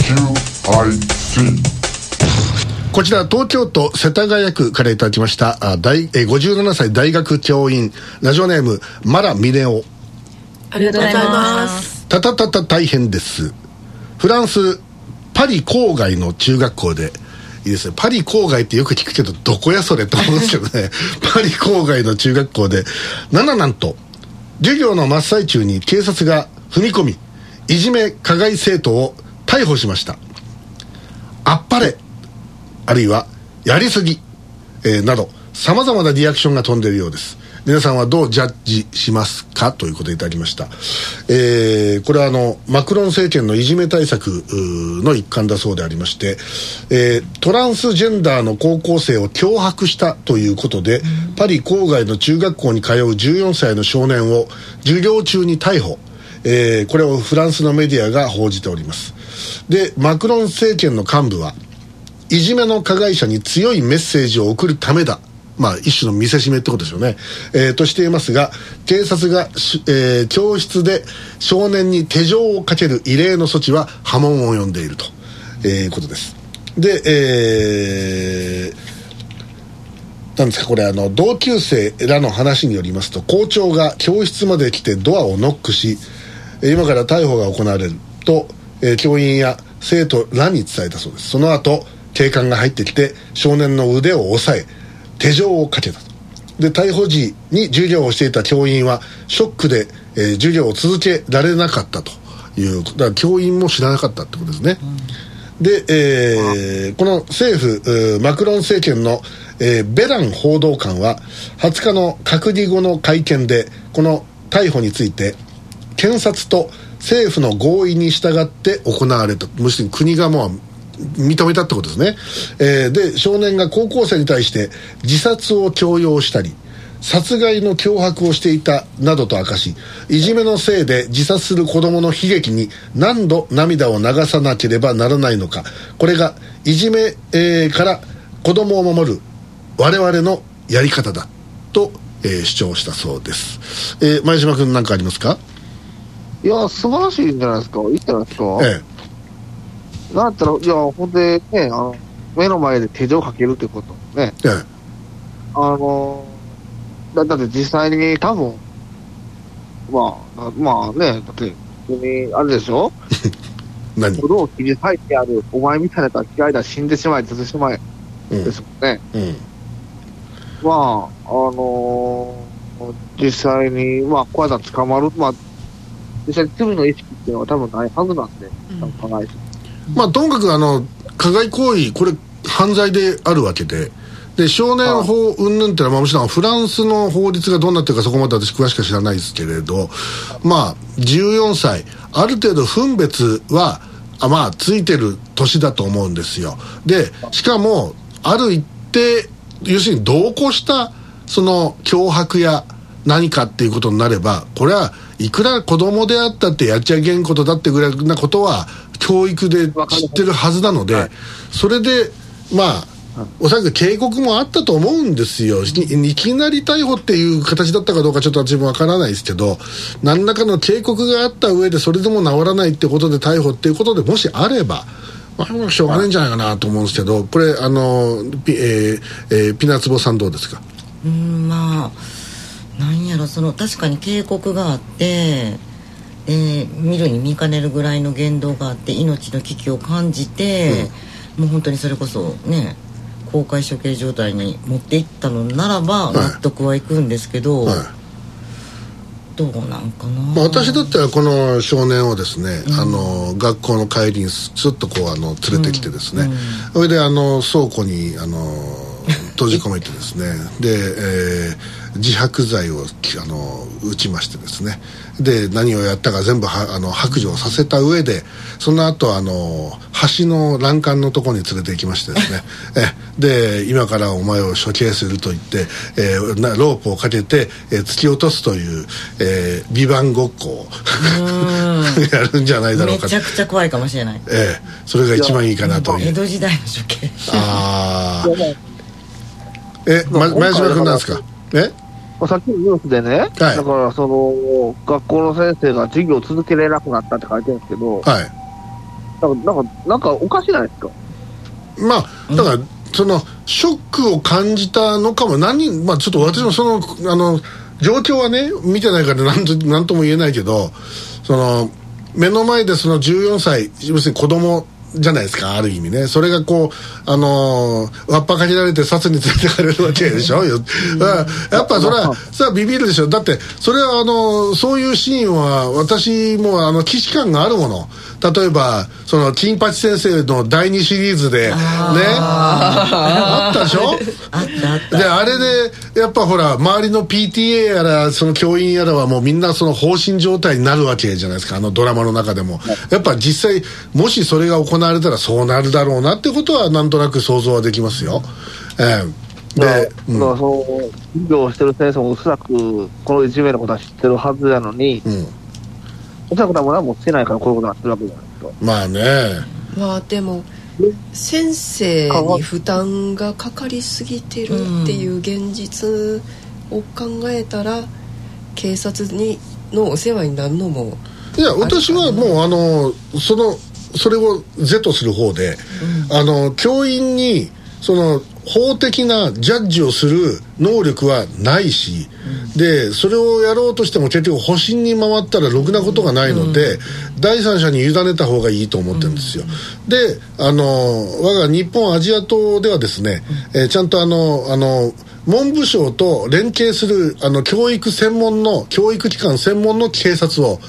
こちら東京都世田谷区からいただきました57歳大学教員、ラジオネームマラミネオ。 ありがとうございます。 大変です。フランスパリ郊外の中学校で、いいですね、パリ郊外ってよく聞くけどどこやそれと思うんですけどねパリ郊外の中学校でなんと授業の真っ最中に警察が踏み込み、いじめ加害生徒を逮捕しました。あっぱれ、あるいはやりすぎ、など様々なリアクションが飛んでいるようです。皆さんはどうジャッジしますかということでいただきました。これはマクロン政権のいじめ対策の一環だそうでありまして、トランスジェンダーの高校生を脅迫したということで、パリ郊外の中学校に通う14歳の少年を授業中に逮捕、これをフランスのメディアが報じております。で、マクロン政権の幹部はいじめの加害者に強いメッセージを送るためだ、一種の見せしめってことですよね、としていますが、警察が、教室で少年に手錠をかける異例の措置は波紋を呼んでいるということです。で、なんですかこれ、同級生らの話によりますと、校長が教室まで来てドアをノックし、今から逮捕が行われると、教員や生徒らに伝えたそうです。その後警官が入ってきて少年の腕を押さえ手錠をかけたと。で、逮捕時に授業をしていた教員はショックで、授業を続けられなかったという、だから教員も知らなかったってことですね、で、この政府マクロン政権の、ベラン報道官は20日の閣議後の会見で、この逮捕について検察と政府の合意に従って行われた、むしろ国がもう認めたってことですね、で、少年が高校生に対して自殺を強要したり殺害の脅迫をしていたなどと明かし、いじめのせいで自殺する子どもの悲劇に何度涙を流さなければならないのか、これがいじめ、から子どもを守る我々のやり方だと、主張したそうです。前島君何かありますか？ いや、素晴らしいんじゃないですか。いいんじゃないですか。なんだったら、いや、ほんでね、目の前で手錠をかけるってことね。だって実際に多分、まあね、だって、あれでしょ何？ それを切り裂いてある、お前みたいなやつは嫌いだ、死んでしまえ、出てしまえ、ですもんね。実際に、こうやったら捕まる、実際に罪の意識っていうのは多分ないはずなんで、加害者。 ともかく加害行為、これ犯罪であるわけで、少年法云々っていうのは、もちろんフランスの法律がどうなってるかそこまで私詳しく知らないですけれど、14歳ある程度分別はついてる年だと思うんですよ。で、しかもある一定、要するに同行したその脅迫や何かっていうことになれば、これはいくら子供であったってやっちゃいけんことだってぐらいなことは教育で知ってるはずなので、それでおそらく警告もあったと思うんですよ。いきなり逮捕っていう形だったかどうかちょっと私もわからないですけど、何らかの警告があった上でそれでも治らないってことで逮捕っていうことでもしあれば、しょうがないんじゃないかなと思うんですけど、これピナツボさんどうですか？ なんやろ、確かに警告があって、見るに見かねるぐらいの言動があって命の危機を感じて、もう本当にそれこそね、公開処刑状態に持っていったのならば納得はいくんですけど、どうなんかな。 私だったらこの少年をですね、学校の帰りにちょっとこう連れてきてですね、それで倉庫に閉じ込めてですね、で、自白剤を打ちましてですね、で何をやったか全部白状させた上で、その後橋の欄干のところに連れて行きましてですねで、今からお前を処刑すると言って、ロープをかけて、突き落とすという、ビバンごっこをやるんじゃないだろうか。 めちゃくちゃ怖いかもしれない。 それが一番いいかなという。 江戸時代の処刑。 前島君なんですか？ さっきのニュースでね、だから学校の先生が授業を続けられなくなったって書いてるんですけど、 なんかおかしないですか。 まあだからそのショックを感じたのかも。まあちょっと私もその状況はね見てないから何とも言えないけど、その目の前でその14歳要するに子供じゃないですか、ある意味ね。それがこうわっぱかけられて殺に連れてかれるわけでしょやっぱそれはさビビるでしょ。だってそれはそういうシーンは私も既視感があるもの。例えばその金八先生の第2シリーズでねあったでしょあったであれでやっぱほら周りの PTA やらその教員やらはもうみんなその放心状態になるわけじゃないですか、ドラマの中でも。やっぱ実際もしそれが行われたらそうなるだろうなってことはなんとなく想像はできますよ。 で、その授業をしてる先生もおそらくこのいじめのことは知ってるはずなのに、おそらく多分何もしてないからこういうことになってるわけじゃないですか。 まあね。 まあでも先生に負担がかかりすぎてるっていう現実を考えたら、警察のお世話になるのもいや私はもうそれを是とする方で、教員にその法的なジャッジをする能力はないし、でそれをやろうとしても結局保身に回ったらろくなことがないので、第三者に委ねた方がいいと思ってるんですよ。で我が日本アジア党ではですね、ちゃんと文部省と連携する教育機関専門の警察を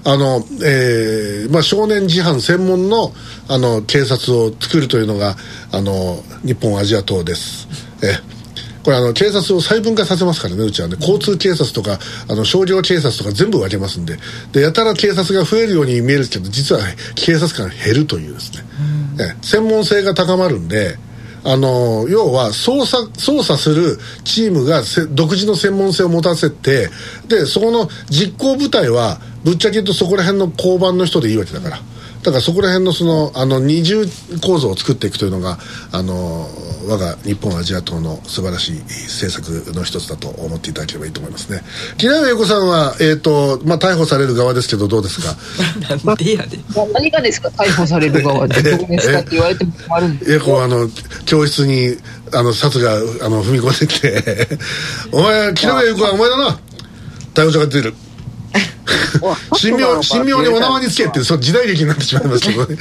少年事犯専門の警察を作るというのが日本アジア党です。これ警察を細分化させますからね、うちはね。交通警察とか商業警察とか全部分けますんで、やたら警察が増えるように見えるけど実は警察官が減るというですね、専門性が高まるんで、要は操作するチームが独自の専門性を持たせて、でそこの実行部隊はぶっちゃけ言うとそこら辺の交番の人でいいわけだから、そこら辺の二重構造を作っていくというのが我が日本アジア党の素晴らしい政策の一つだと思っていただければいいと思いますね。木南英子さんは逮捕される側ですけどどうですか？ なんでやで何がですか、逮捕される側ってどこですかって言われても困るんですよ。 教室に殺が踏み込んできてお前木南英子はお前だな、逮捕状が出てる神妙にお縄につけってそう時代劇になってしまいますけどね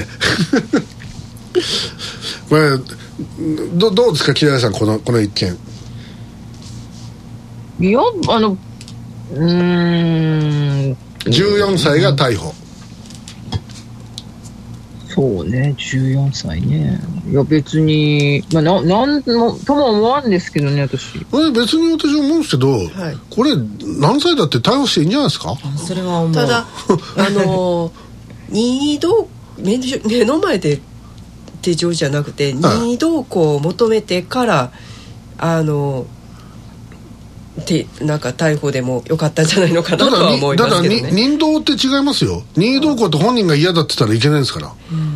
これどうですか、木田さん、この一件。 いや 14歳が逮捕。 そうね、14歳ね。いや別になんとも思わんですけどね、私。 別に私は思うんですけど、これ何歳だって逮捕していいんじゃないですか。 それは思う。 ただ任意同目の前で手錠じゃなくて任意同行を求めてからなんか逮捕でもよかったんじゃないのかなとは思いますけどね。 ただ任同って違いますよ。任意同行って本人が嫌だって言ったらいけないんですから。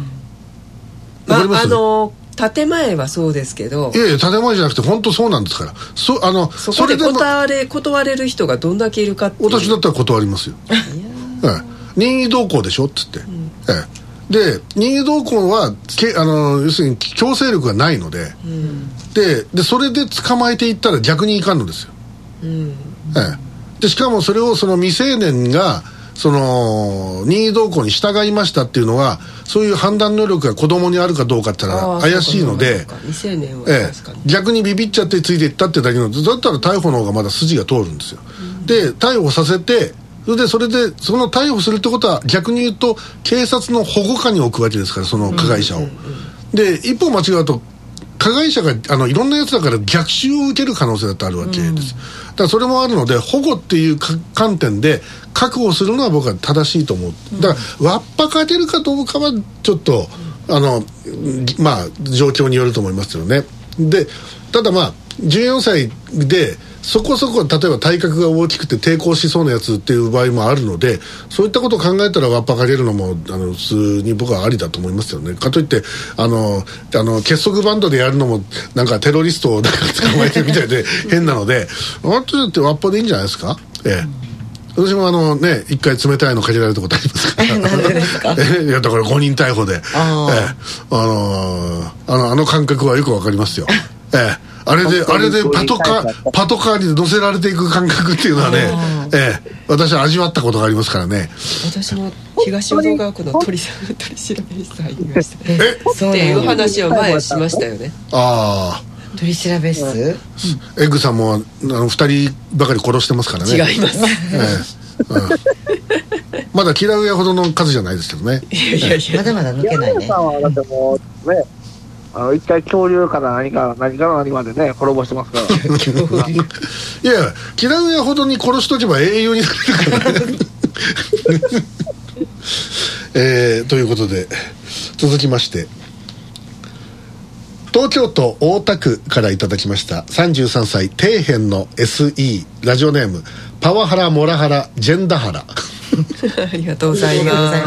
建前はそうですけど、 いや建前じゃなくて本当そうなんですから。 そこで断れる人がどんだけいるかっていう。 私だったら断りますよ任意同行でしょっつって、で任意同行は要するに強制力がないので、でそれで捕まえていったら逆にいかんのですよ。でしかもそれをその未成年がその任意同行に従いましたっていうのは、そういう判断能力が子供にあるかどうかって言ったら怪しいので、 未成年は確かに、 逆にビビっちゃってついていったってだけの、だったら逮捕の方がまだ筋が通るんですよ。で逮捕させて、それでその逮捕するってことは逆に言うと警察の保護下に置くわけですから、その加害者を。で一歩間違うと加害者がいろんなやつだから逆襲を受ける可能性だってあるわけです。だからそれもあるので、保護っていう観点で確保するのは僕は正しいと思う。だからわっぱかけるかどうかはちょっと状況によると思いますよね。でただ14歳でそこそこ例えば体格が大きくて抵抗しそうなやつっていう場合もあるので、そういったことを考えたらわっぱかけるのも普通に僕はありだと思いますよね。かといって結束バンドでやるのもなんかテロリストを捕まえてるみたいで変なので、私だってわっぱでいいんじゃないですか。 私もね、一回冷たいのかけられたことありますからなんでですか？ いやだから誤認逮捕で、あの感覚はよくわかりますよ。あれでパトカーに乗せられていく感覚っていうのはね、私は味わったことがありますからね。 私も東淀川区の取り調べ室入りましたそうっていう話を前しましたよね。 ああ、 取り調べ室、 エッグさんも2人ばかり殺してますからね。 違います、 まだ嫌うやほどの数じゃないですけどね。 いやまだまだ抜けないね。 さんはだってもうね、一回恐竜から何までね滅ぼしてますから。 いや嫌うやほどに殺しとけば英雄になれるからね。ということで続きまして、東京都大田区からいただきました33歳底辺の SE ラジオネームパワハラモラハラジェンダハラありがとうございます。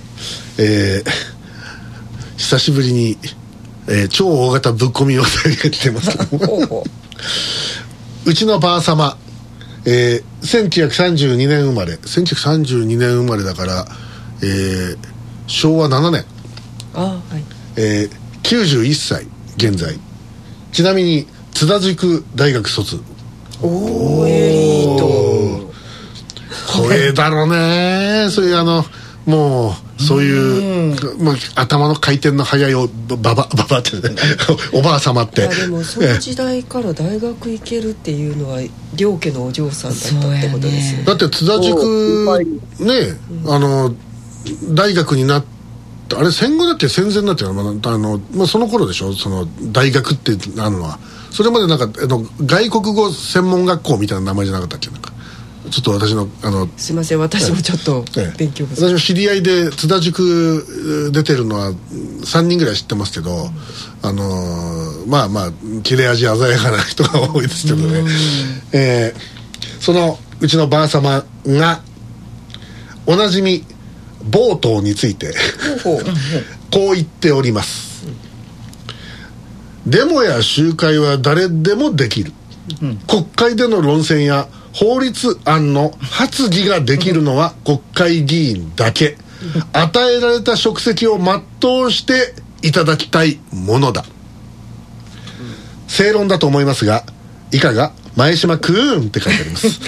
久しぶりに、超大型ぶっ込みお便りが来てますけどもうちのばあ様、1932年生まれ1932年生まれだから、昭和7年、 はい、 91歳現在。ちなみに津田塾大学卒。 おー、エリート。 これだろうね。そういうもうそういう、頭の回転の速いババってねおばあ様って。 でもその時代から大学行けるっていうのは両家のお嬢さんだったってことですよね。 だって津田塾ね、大学になって、あれ戦後だっけ戦前だっけ、その頃でしょ、その大学ってなるのは。それまでなんか外国語専門学校みたいな名前じゃなかったっけ。なんかちょっと私のすいません、私もちょっと勉強不足。 私も知り合いで津田塾出てるのは3人ぐらい知ってますけど、まあ切れ味鮮やかな人が多いですけどね。そのうちのばあ様がおなじみ冒頭についてこう言っております。デモや集会は誰でもできる。国会での論戦や法律案の発議ができるのは国会議員だけ。与えられた職責を全うしていただきたいものだ。正論だと思いますがいかが。前島くーんって書いてあります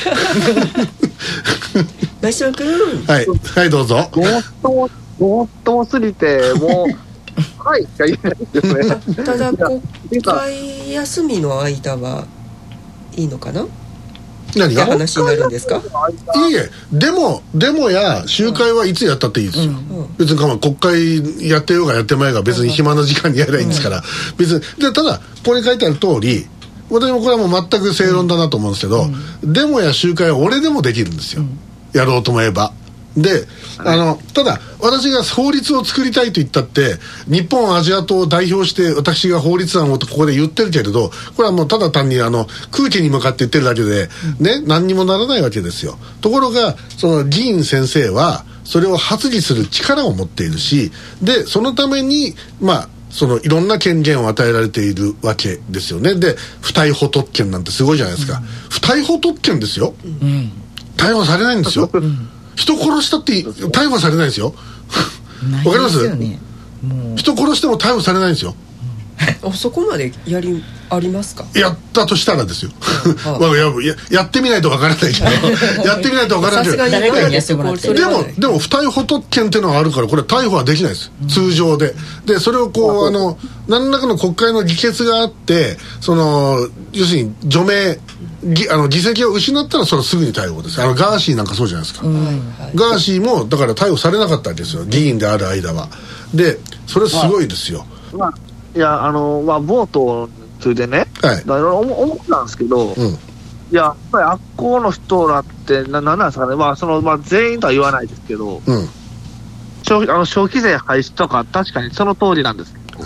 前島くーん、 はいどうぞ。 ごっともすぎてもうはいしか言えないですね。 ただ国会休みの間はいいのかな。 何が話になるんですか。 いいえ、デモや集会はいつやったっていいですよ、別に国会やってようがやってまいが別に暇な時間にやればいいんですから、別にで、ただここに書いてある通り、私もこれはもう全く正論だなと思うんですけど、デモや集会は俺でもできるんですよ、やろうと思えば。で、ただ私が法律を作りたいと言ったって日本アジア党を代表して私が法律案をここで言ってるけれど、これはもうただ単に空気に向かって言ってるだけで、何にもならないわけですよ。ところがその議員先生はそれを発議する力を持っているし、でそのためにそのいろんな権限を与えられているわけですよね。で不逮捕特権なんてすごいじゃないですか、不逮捕特権ですよ、逮捕されないんですよ、人殺したって逮捕されないですよわかります？人殺しても逮捕されないんですよ。 そこまでありますか。 やったとしたらですよやってみないとわからないけどやってみないとわからないけど、 誰かにやってもらってでも不逮捕特権っていうのがあるからこれ逮捕はできないです、通常で。でそれをこう何らかの国会の議決があって要するに除名議席を失ったらそれはすぐに逮捕です。ガーシーなんかそうじゃないですか、ガーシーもだから逮捕されなかったんですよ、議員である間は。でそれすごいですよ。 いや冒頭についてね、いろいろ思ったんですけど、いややっぱりあっこの人らって何なんですかね。全員とは言わないですけど、消費税廃止とか確かにその通りなんですけど、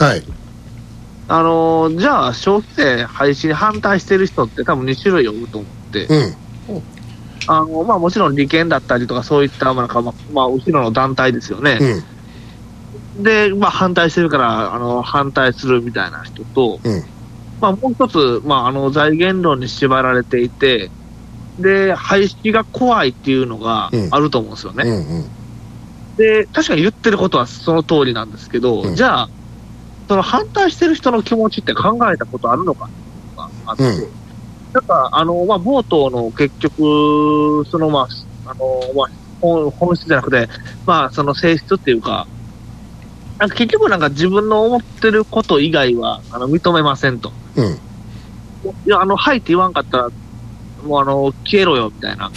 じゃあ消費税廃止に反対してる人って多分2種類おると思って、もちろん利権だったりとかそういった後ろの団体ですよね、で、反対してるから反対するみたいな人と、もう一つ、財源論に縛られていてで、廃止が怖いっていうのがあると思うんですよね。で、確かに言ってることはその通りなんですけど、じゃあ、その反対してる人の気持ちって考えたことあるのかっていうのがあって、なんか、冒頭の結局、その、本質じゃなくて、その性質っていうか、なんか結局なんか自分の思ってること以外は認めませんと。いや、はいって言わんかったら、もう消えろよみたいな。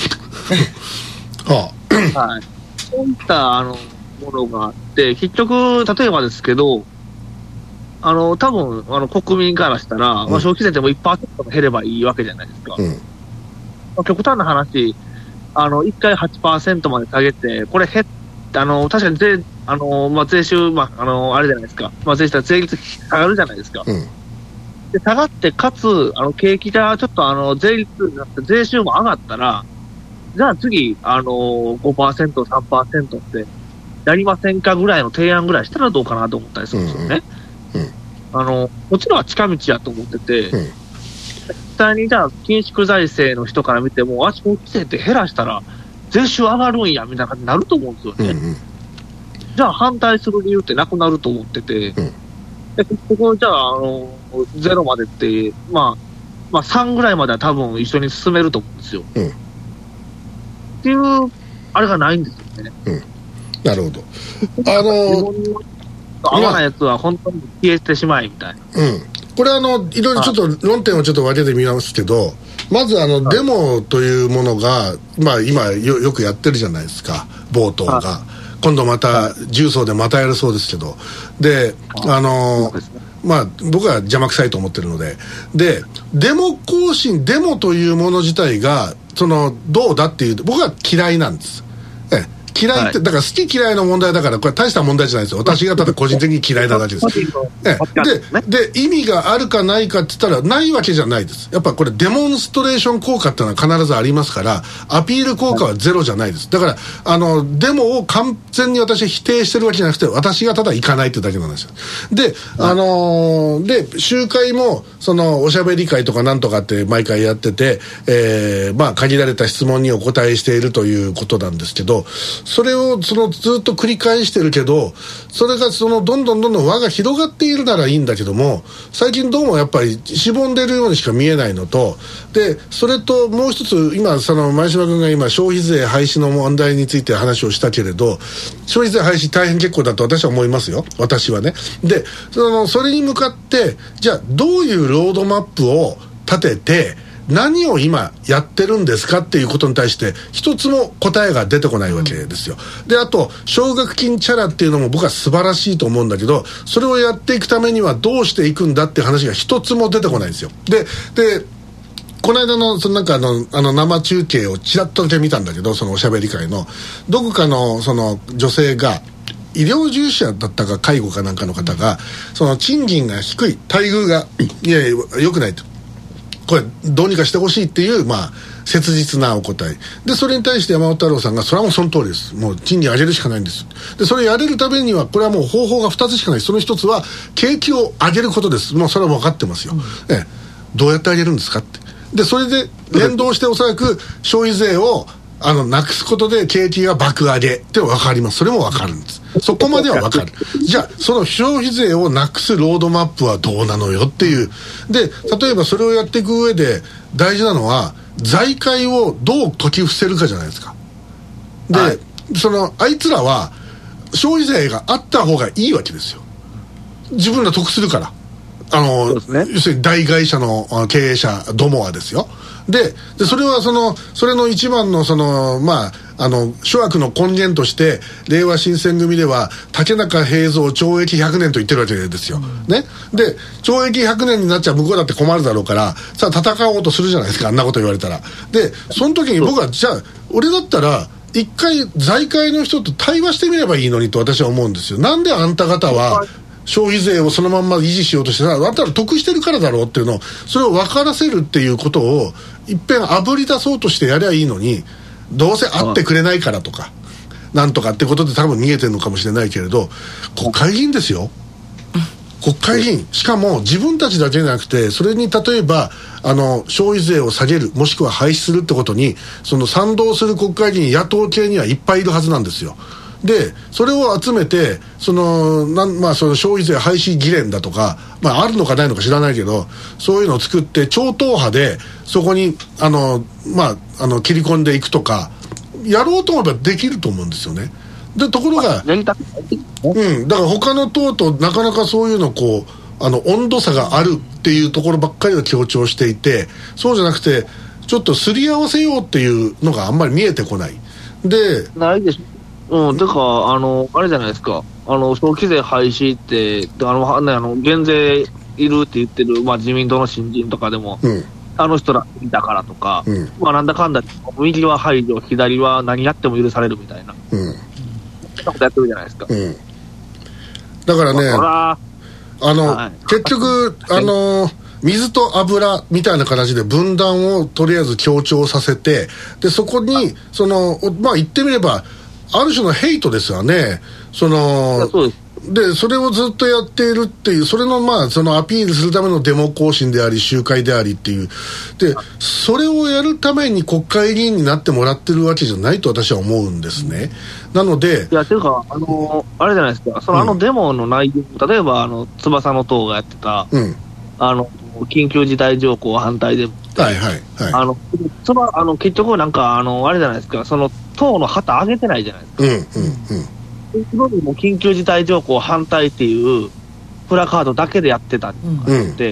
はい。そういったものがあって、結局、例えばですけど、多分国民からしたら、消費税でも 1% 減ればいいわけじゃないですか。極端な話、1回 8% まで下げて、これ確かに税収、あれじゃないですか、税率下がるじゃないですか。で下がって、かつ、景気がちょっと税率になって、税収も上がったら、じゃあ次、5%、3% ってやりませんかぐらいの提案ぐらいしたらどうかなと思ったりするんですよね。もちろんは近道やと思ってて、実際にじゃあ、緊縮財政の人から見ても、消費税って減らしたら、税収上がるんや、みたいな感じになると思うんですよね。じゃあ、反対する理由ってなくなると思ってて、結局、じゃあ、0までって、3ぐらいまでは多分一緒に進めると思うんですよ。っていう、あれがないんですよね。 なるほど。 合わないやつは本当に消えてしまいみたいな。 これいろいろちょっと論点をちょっと分けてみますけど、まずデモというものが、今よくやってるじゃないですか、冒頭が。今度また重曹でまたやるそうですけど、で僕は邪魔くさいと思ってるので、デモ行進、デモというもの自体がどうだっていう、僕は嫌いなんです。嫌いって、だから好き嫌いの問題だから、これ大した問題じゃないですよ。私がただ個人的に嫌いなだけです。で、意味があるかないかって言ったら、ないわけじゃないです。やっぱこれデモンストレーション効果っていうのは必ずありますから、アピール効果はゼロじゃないです。だから、デモを完全に私は否定してるわけじゃなくて、私がただ行かないってだけなんですよ。で、集会も、おしゃべり会とかなんとかって毎回やってて、限られた質問にお答えしているということなんですけど、それをずっと繰り返してるけど、それがどんどん輪が広がっているならいいんだけども、最近どうもやっぱりしぼんでるようにしか見えないのと、でそれともう一つ、今前島君が今消費税廃止の問題について話をしたけれど、消費税廃止大変結構だと私は思いますよ、私はね。でそれに向かって、じゃあどういうロードマップを立てて何を今やってるんですかっていうことに対して一つも答えが出てこないわけですよ。で、あと奨学金チャラっていうのも僕は素晴らしいと思うんだけど、それをやっていくためにはどうしていくんだっていう話が一つも出てこないんですよ。でこの間の生中継をちらっとだけ見たんだけど、そのおしゃべり会のどこかの女性が医療従事者だったか介護かなんかの方が、賃金が低い、待遇が良くないと、これどうにかしてほしいっていう、切実なお答えで、それに対して山本太郎さんが、それはもうその通りです、もう賃金上げるしかないんです。でそれやれるためにはこれはもう方法が2つしかない。その1つは景気を上げることです。もうそれは分かってますよ、どうやって上げるんですかって。でそれで連動しておそらく消費税をなくすことで景気が爆上げって分かります。それも分かるんです。そこまでは分かる。じゃあその消費税をなくすロードマップはどうなのよっていう。で例えばそれをやっていく上で大事なのは、財界をどう解き伏せるかじゃないですか。で、あいつらは消費税があった方がいいわけですよ。自分ら得するから。要するに大会社の経営者どもはですよ。でそれはそれの一番の諸悪の根源として、令和新選組では竹中平蔵懲役100年と言ってるわけですよ、ね。で懲役100年になっちゃ向こうだって困るだろうから、さあ戦おうとするじゃないですか、あんなこと言われたら。でその時に僕は、じゃあ俺だったら一回財界の人と対話してみればいいのにと私は思うんですよ。なんであんた方は消費税をそのまんま維持しようとして、あんたら得してるからだろうっていうのを、それを分からせるっていうことをいっぺんあぶり出そうとしてやりゃいいのに、どうせ会ってくれないからとかなんとかってことで多分逃げてるのかもしれないけれど、国会議員ですよ。 国会議員、しかも自分たちだけじゃなくて、それに例えば消費税を下げるもしくは廃止するってことにその賛同する国会議員、野党系にはいっぱいいるはずなんですよ。でそれを集めてその消費税廃止議連だとか、あるのかないのか知らないけど、そういうのを作って超党派でそこに切り込んでいくとかやろうと思えばできると思うんですよね。でところが、だから他の党となかなかそういうの温度差があるっていうところばっかりを強調していて、そうじゃなくてちょっとすり合わせようっていうのがあんまり見えてこないでないでしょ。てかあれじゃないですか、消費税廃止って減税いるって言ってる、自民党の新人とかでも、人らだからとか、なんだかんだ右は排除左は何やっても許されるみたいな、ことやってるじゃないですか。 だからね、結局水と油みたいな形で分断をとりあえず強調させて、でそこに言ってみればある種のヘイトですよね。でそれをずっとやっているっていう、それのそのアピールするためのデモ行進であり集会でありっていうで、それをやるために国会議員になってもらってるわけじゃないと私は思うんですね。なのでというかあれじゃないですか、デモの内容、例えば翼の党がやってた、緊急事態条項反対デモって、結局あれじゃないですか、その党の旗上げてないじゃないですか。も緊急事態条項反対っていうプラカードだけでやってたって、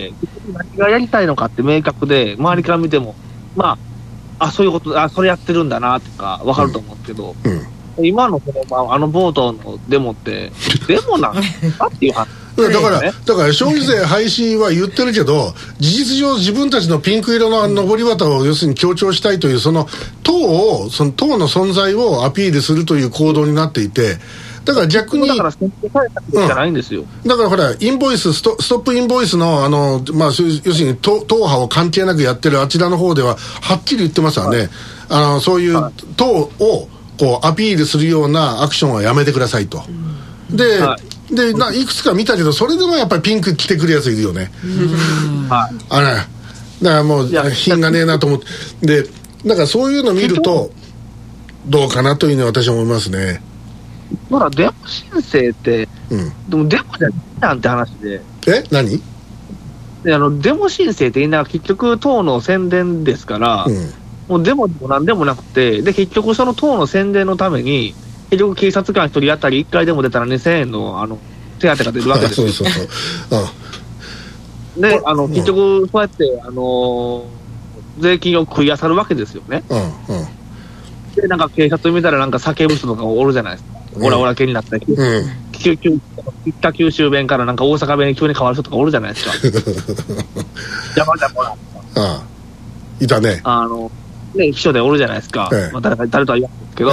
何がやりたいのかって明確で、周りから見てもそういうこと、それやってるんだなとか分かると思うんですけど、今の冒頭のデモってデモなんかっていう話だから消費税廃止は言ってるけど、事実上自分たちのピンク色の上り旗を要するに強調したいというその党の存在をアピールするという行動になっていて、だから逆にだから選挙対策じゃないんですよ。 だからほらインボイスストップインボイスの要するに党派を関係なくやってるあちらの方でははっきり言ってますわね。そういう党をアピールするようなアクションはやめてくださいと。でいくつか見たけど、それでもやっぱりピンク着てくるやついるよね。だからもう品がねえなと思ってで、だからそういうの見るとどうかなというのは私は思いますね。 デモ申請って、でもデモじゃないなんて話で。 何？ デモ申請って結局党の宣伝ですから、もうデモでも何でもなくて、で結局その党の宣伝のために結局警察官1人当たり1回でも出たら2000円の手当が出るわけですよ。で結局そうやって税金を食い漁るわけですよね。で警察見たら叫ぶ人とかおるじゃないですか。オラオラ系になったり、北九州弁から大阪弁に急に変わる人とかおるじゃないですか。邪魔だもらいたね。 秘書でおるじゃないですか。誰とは言わないですけど。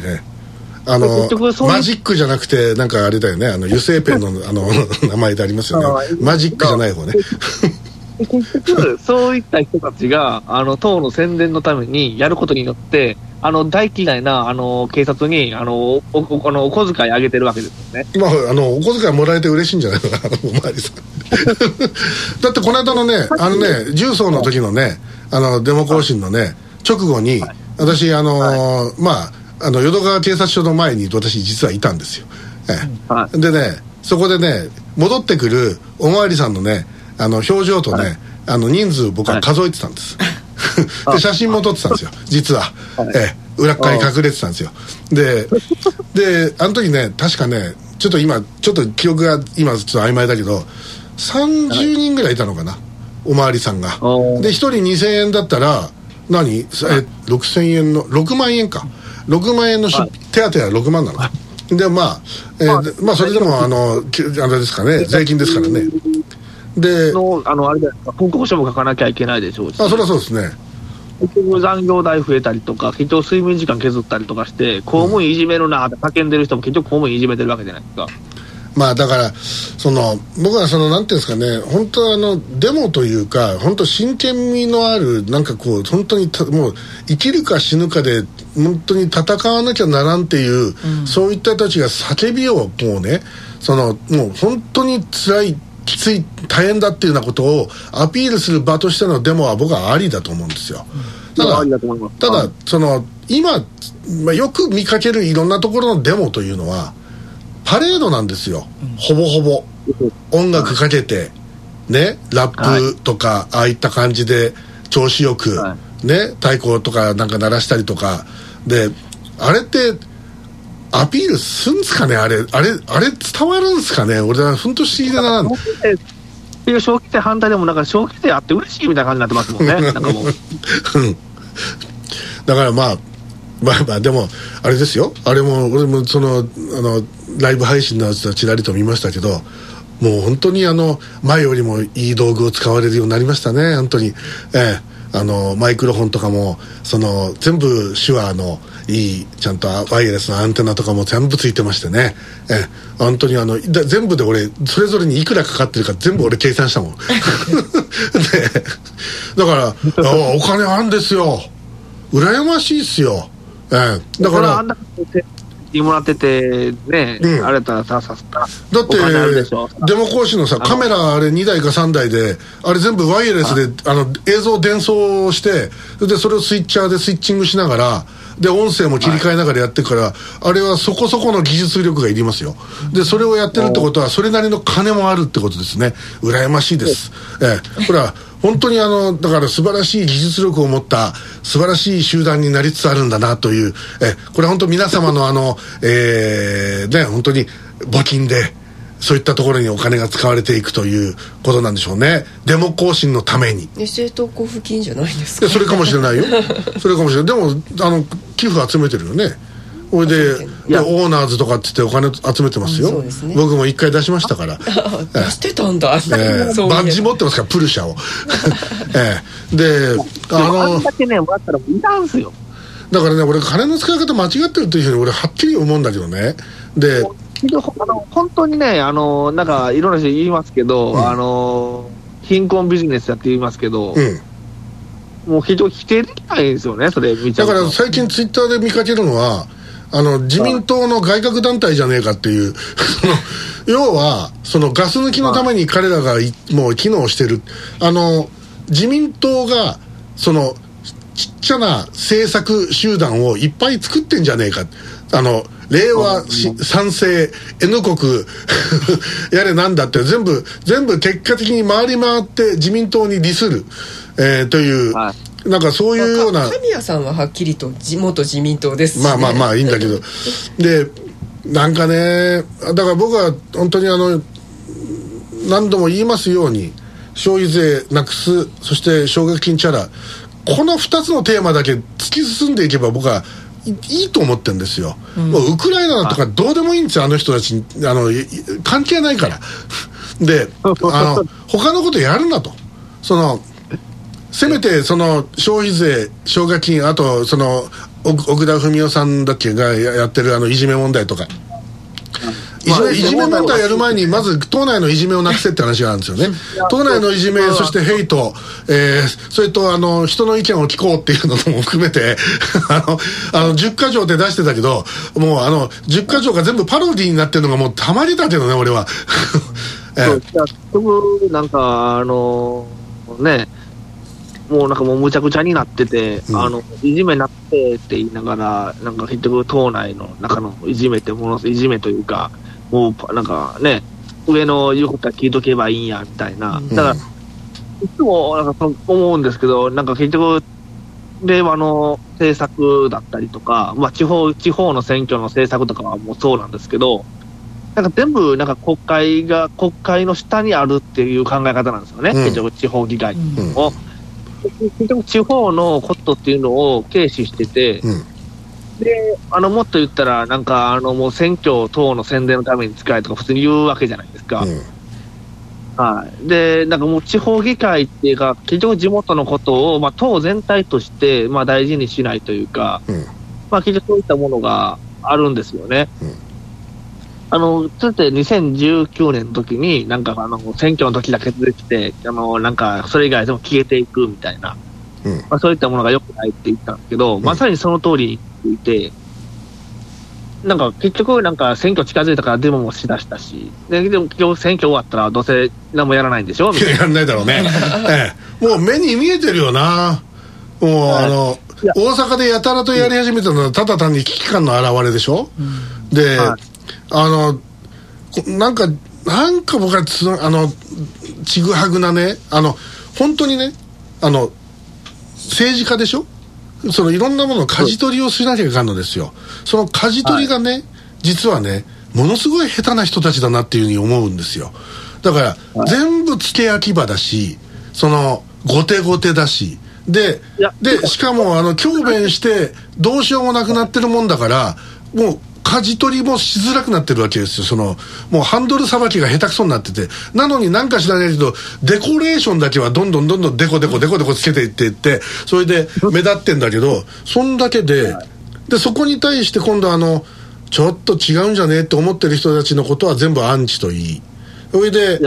マジックじゃなくてあれだよね、油性ペンの名前でありますよね。マジックじゃない方ね。 結局そういった人たちが党の宣伝のためにやることによって大嫌いな警察にお小遣いあげてるわけですよね。 お小遣いもらえて嬉しいんじゃないのかな、おまわりさん。だってこの間のね重曹の時のねデモ行進のね直後に、私淀川警察署の前に私実はいたんですよ。でねそこでね戻ってくるおまわりさんのね表情とね人数僕は数えてたんです。で写真も撮ってたんですよ実は。裏っ側に隠れてたんですよ。であの時ね確かねちょっと記憶が今ちょっと曖昧だけど30人ぐらいいたのかな、おまわりさんが。で1人2000円だったら6000円の6万円か6万円の手当は6万なの。でそれでもあれですかね、税金ですからね。であれじゃないですか、報告書も書かなきゃいけないでしょうし。 そりゃそうですね。 結局残業代増えたりとか、結局睡眠時間削ったりとかして公務員いじめるなって叫んでる人も結局公務員いじめてるわけじゃないですか。 だから僕はなんていうんですかね、本当デモというか本当真剣味のある本当にもう生きるか死ぬかで本当に戦わなきゃならんっていう、そういった人たちが叫びをもうねもう本当に辛いきつい大変だっていうようなことをアピールする場としてのデモは僕はありだと思うんですよ。ただその今、よく見かけるいろんなところのデモというのはパレードなんですよ、ほぼほぼ音楽かけてね、ラップとか、ああいった感じで調子よく、ね、太鼓とかなんか鳴らしたりとかで、あれってアピールすんすかね、あれ伝わるんすかね。俺は本当不思議だな。 小規定反対でもなんか小規定あって嬉しいみたいな感じになってますもんね。なんかもうだからまあでもあれですよ、あれも俺もライブ配信のやつはちらりと見ましたけど、もう本当に前よりもいい道具を使われるようになりましたね、本当に。マイクロフォンとかも全部手話のいいちゃんとワイヤレスのアンテナとかも全部ついてましてね、本当に全部で俺それぞれにいくらかかってるか全部俺計算したもんでだからお金あるんですよ、羨ましいっすよ。だからもらっててね、あれだってデモ講師のさカメラあれ2台か3台であれ全部ワイヤレスで映像伝送してでそれをスイッチャーでスイッチングしながらで音声も切り替えながらやってから、あれはそこそこの技術力がいりますよ。でそれをやってるってことはそれなりの金もあるってことですね。羨ましいです。これは本当にだから素晴らしい技術力を持った素晴らしい集団になりつつあるんだなという、これは本当皆様の本当に募金でそういったところにお金が使われていくということなんでしょうね。デモ行進のために。 政党交付金じゃないですか。 それかもしれないよそれかもしれない。でも寄付集めてるよね。それでオーナーズとかって言ってお金集めてますよ、ね、僕も一回出しましたから出してたんだ、 バッジ持ってますからプルシャをであんだけねもらったらいらんすよ。 だからね俺金の使い方間違ってるというふうに俺はっきり思うんだけどね。で本当にねなんかいろんな人言いますけど、貧困ビジネスだって言いますけど、もう非常に否定できないんですよね、それ見ちゃうと。 だから最近ツイッターで見かけるのは自民党の外郭団体じゃねえかっていう要はガス抜きのために彼らがもう機能してる自民党がちっちゃな政策集団をいっぱい作ってんじゃねえか。令和賛成 N 国やれなんだって全部結果的に回り回って自民党に利する、という、なんかそういうような。 神谷さんははっきりと元自民党ですし、ね、 まあいいんだけどでなんかね、だから僕は本当に何度も言いますように消費税なくす、そして奨学金チャラ、この2つのテーマだけ突き進んでいけば僕はいいと思ってるんですよ、もうウクライナとかどうでもいいんですよ、あの人たち関係ないからで他のことやるなと、せめて消費税奨学金、あと奥田文雄さんだっけがやってるいじめ問題とか、いじめ問題やる前にまず党内のいじめをなくせって話があるんですよね。党内のいじめ、そしてヘイト、それと人の意見を聞こうっていうのも含めて10か条って出してたけど、もう10か条が全部パロディになってるのがもうたまりだけどね、俺はなんかね、もうなんかもうむちゃくちゃになってて、いじめなってって言いながら、なんか結局党内の中のいじめっていじめというか、もうなんかね、上の言うことは聞いとけばいいんやみたいな。だからいつもなんか思うんですけど、なんか結局令和の政策だったりとか、地方の選挙の政策とかはもうそうなんですけど、なんか全部なんか国会の下にあるっていう考え方なんですよね、結局地方議会を。結局地方のことっていうのを軽視してて、でもっと言ったらなんかもう選挙等の宣伝のために使えとか普通に言うわけじゃないですか、でなんかもう地方議会っていうか結局地元のことを、党全体として、大事にしないというか、結局そういったものがあるんですよね。つって2019年の時になんか選挙の時だけ出てきてなんかそれ以外でも消えていくみたいな、そういったものが良くないって言ったんですけど、まさにその通りについて、 なんか結局、なんか選挙近づいたからデモもしだしたし、でも結局選挙終わったらどうせ何もやらないんでしょみたいな。 やらないだろうね、もう目に見えてるよな。もう大阪でやたらとやり始めたのはただ単に危機感の表れでしょ、で、なんか僕はちぐはぐなね、本当にね、政治家でしょ、そのいろんなものの舵取りをしなきゃいかんのですよ。その舵取りがね、実はね、ものすごい下手な人たちだなっていうふうに思うんですよ。だから、全部付け焼き場だし、その後手後手だし、でしかも強弁してどうしようもなくなってるもんだから、もう舵取りもしづらくなってるわけですよ。もうハンドルさばきが下手くそになってて、なのになんか知らないけどデコレーションだけはどんどんデコつけていって、それで目立ってんだけど、そんだけで、そこに対して今度ちょっと違うんじゃねえって思ってる人たちのことは全部アンチといい、それで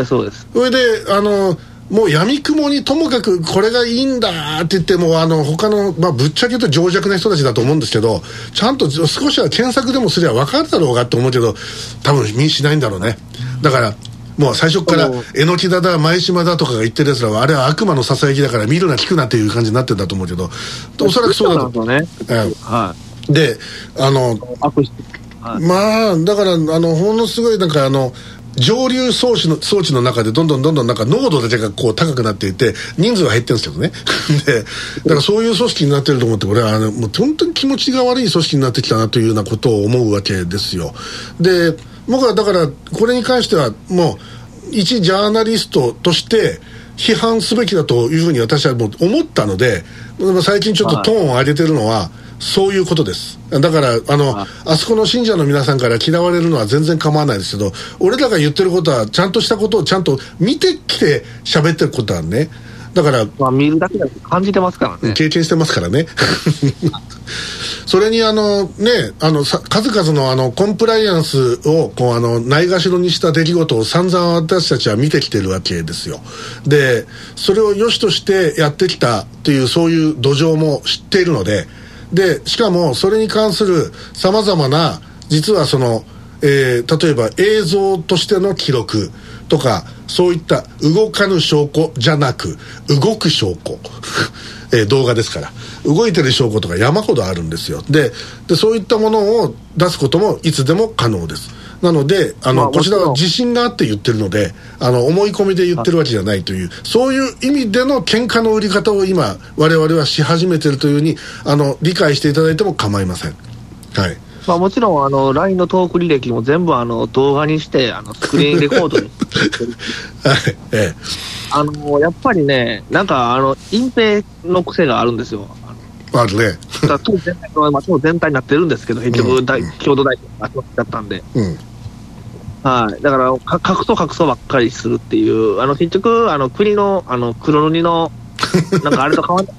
もう闇雲にともかくこれがいいんだって言っても他の、ぶっちゃけ言うと情弱な人たちだと思うんですけど、ちゃんと少しは検索でもすれば分かるだろうがって思うけど、多分見しないんだろうね。だからもう最初から榎木だ前島だとかが言ってるやつらはあれは悪魔のささやきだから見るな聞くなっていう感じになってるんだと思うけど、おそらくそうだと思うね。でだからものすごいなんか上流装置の中でどんどんなんか濃度だけがこう高くなっていて人数は減ってるんですけどねでだからそういう組織になってると思って、俺はもう本当に気持ちが悪い組織になってきたなというようなことを思うわけですよ。で僕はだからこれに関してはもう一ジャーナリストとして批判すべきだというふうに私はもう思ったので、最近ちょっとトーンを上げてるのはそういうことです。だからあそこの信者の皆さんから嫌われるのは全然構わないですけど、俺らが言ってることはちゃんとしたことをちゃんと見てきて喋ってることはね、だから見るだけで感じてますからね、 経験してますからねそれに数々のコンプライアンスをこうないがしろにした出来事を散々私たちは見てきてるわけですよ。でそれを良しとしてやってきたっていうそういう土壌も知っているので、しかもそれに関するさまざまな実は例えば映像としての記録とかそういった動かぬ証拠じゃなく動く証拠動画ですから動いてる証拠とか山ほどあるんですよ。でそういったものを出すこともいつでも可能です。なのでこちらは自信があって言ってるので思い込みで言ってるわけじゃないという、そういう意味での喧嘩の売り方を今我々はし始めてるというふうに理解していただいても構いません。はい。 もちろんLINE のトーク履歴も全部動画にしてスクリーンレコードにはい、やっぱりね、なんか隠蔽の癖があるんですよ。 あるね。 党全体になってるんですけど、結局、共同代表が集まっちゃったんで、はい、だから隠そうばっかりするっていう結局国の黒塗りのなんかあれと変わん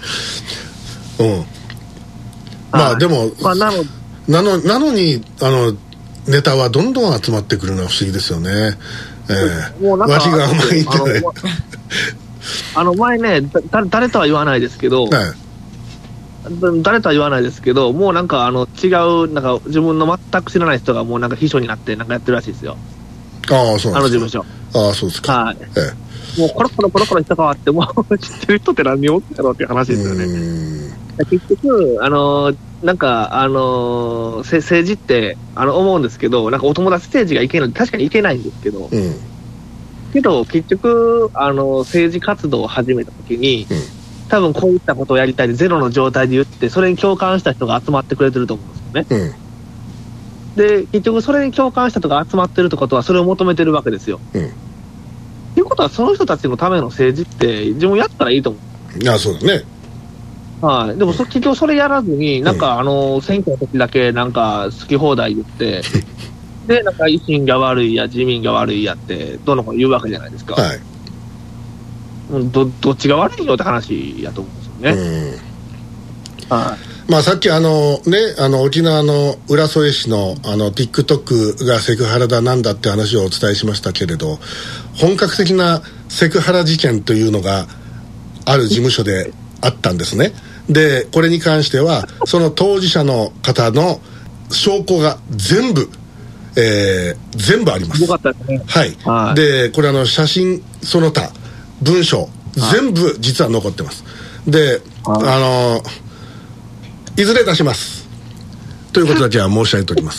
ないでも、なのにネタはどんどん集まってくるのは不思議ですよね。 もうなんか脇が甘いってね前ね誰とは言わないですけど、誰とは言わないですけど、もうなんか違うなんか自分の全く知らない人がもうなんか秘書になってなんかやってるらしいですよ。 ああ、そうなんですか。 事務所。 ああ、そうですか。 はい。もうコロコロ人変わってもう知ってる人って何人おってやろうっていう話ですよね。結局なんか政治って思うんですけど、なんかお友達政治がいけないの確かにいけないんですけど、けど結局政治活動を始めた時に、多分こういったことをやりたいでゼロの状態で言ってそれに共感した人が集まってくれてると思うんですよね。で結局それに共感した人が集まってるってことはそれを求めてるわけですよ。ということはその人たちのための政治って自分やったらいいと思う。 ああ、そうだね。 はい、でも結局それやらずになんか選挙の時だけなんか好き放題言ってでなんか維新が悪いや自民が悪いやってどの子言うわけじゃないですか。 はい。 どっちが悪いよって話やと思うんですよね。はい。 さっき沖縄の浦添市のTikTok がセクハラだなんだって話をお伝えしましたけれど、本格的なセクハラ事件というのがある事務所であったんですね。でこれに関してはその当事者の方の証拠が全部あります。 よかったですね。 はい、はい、でこれ写真その他文章全部実は残ってます。でいずれ出しますということだけは申し上げております。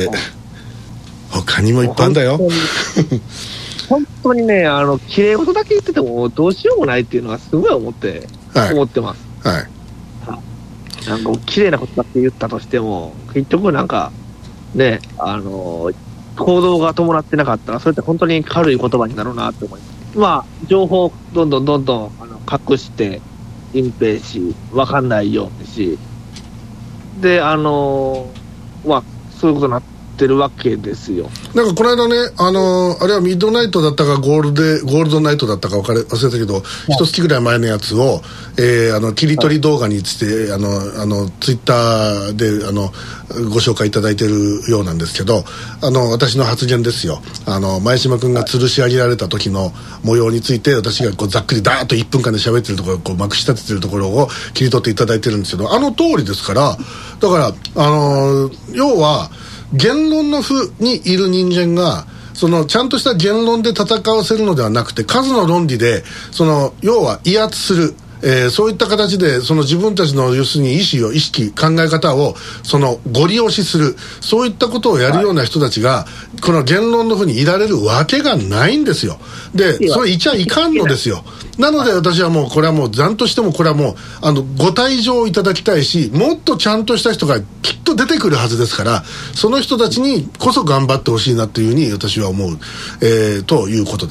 他にもいっぱいあるんだよ。 本当にね、綺麗事だけ言っててもどうしようもないっていうのはすごい思ってます。 はい。 なんか綺麗なことだって言ったとしても、結局なんかね、行動が伴ってなかったら、それって本当に軽い言葉になるなって思います。まあ情報をどんどん隠して隠蔽し、分かんないようにし、でまあそういうことになってるわけですよ。 なんかこの間ね、あれはミッドナイトだったかゴールドナイトだったか忘れたけど、一月ぐらい前のやつを、切り取り動画についてツイッターでご紹介いただいているようなんですけど、私の発言ですよ。前島君が吊るし上げられた時の模様について、私がざっくりダーッと1分間で喋ってるところをまくし立ててるところを切り取っていただいてるんですけど、通りですから、だから要は言論の負にいる人間がちゃんとした言論で戦わせるのではなくて、数の論理で要は威圧する、そういった形で自分たちの要するに意識考え方をご利用しする、そういったことをやるような人たちが、この言論の負にいられるわけがないんですよ。でそれいちゃいかんのですよ。なので私はもうこれはもう残としてもこれはもうご退場いただきたいし、もっとちゃんとした人がきっと出てくるはずですから、その人たちにこそ頑張ってほしいなというふうに私は思う、ということです。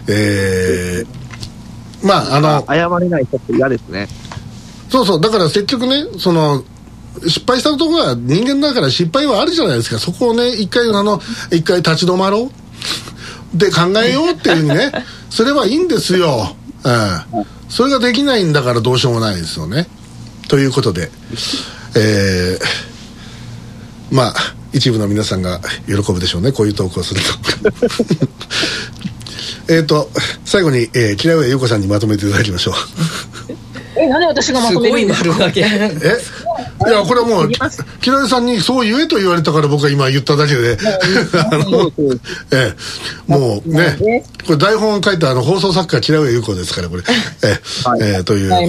謝れない人って嫌ですね。 そうだから結局ね、失敗したところは人間だから失敗はあるじゃないですか。そこをね一回立ち止まろうで考えようっていうふうにねすればいいんですよ。それができないんだからどうしようもないですよね。ということで、まあ一部の皆さんが喜ぶでしょうね、こういうトークをすると最後に、木上優子さんにまとめていただきましょう。 なんで私がまとめるんですか。 すごい丸投げ。 いやこれはもう木上さんにそう言えと言われたから僕は今言っただけでもうね、これ台本を書いた放送作家木上優子ですからこれというはい、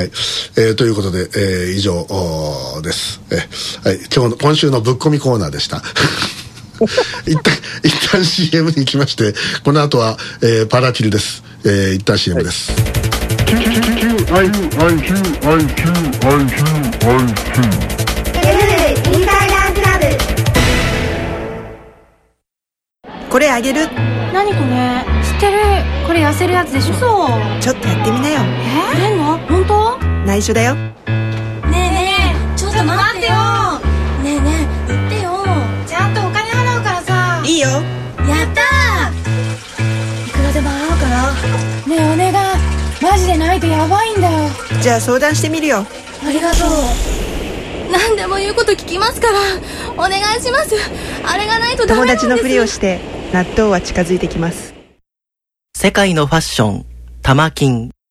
ということで、以上です。はい、今週のぶっ込みコーナーでした。一旦 CM に行きまして、この後は、パラキルです。一旦 CM です。 これあげる。 何これ知ってる。これ痩せるやつでしょ。そうちょっとやってみなよ。 出んの本当。 内緒だよ。 ねえねえちょっと待ってよ。ねえねえ言ってよ。ちゃんとお金払うからさ。 いいよ。 やったー。いくらでも払うから。ねえお願い、マジでないとやばいんだよ。 じゃあ相談してみるよ。 ありがとう。何でも言うこと聞きますからお願いします。あれがないとダメなんです。 友達のふりをして納豆は近づいてきます。 世界のファッション、玉金。